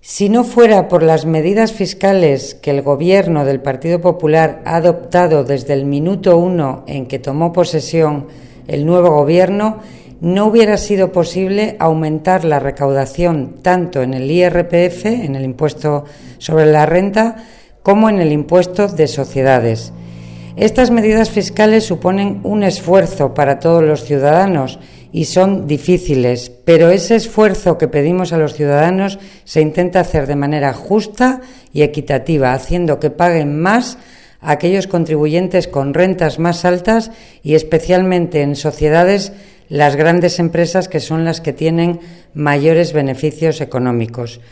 Si no fuera por las medidas fiscales que el Gobierno del Partido Popular ha adoptado desde el minuto 1 en que tomó posesión el nuevo Gobierno, no hubiera sido posible aumentar la recaudación tanto en el IRPF, en el impuesto sobre la renta, como en el impuesto de sociedades. Estas medidas fiscales suponen un esfuerzo para todos los ciudadanos y son difíciles, pero ese esfuerzo que pedimos a los ciudadanos se intenta hacer de manera justa y equitativa, haciendo que paguen más aquellos contribuyentes con rentas más altas y especialmente en sociedades las grandes empresas, que son las que tienen mayores beneficios económicos.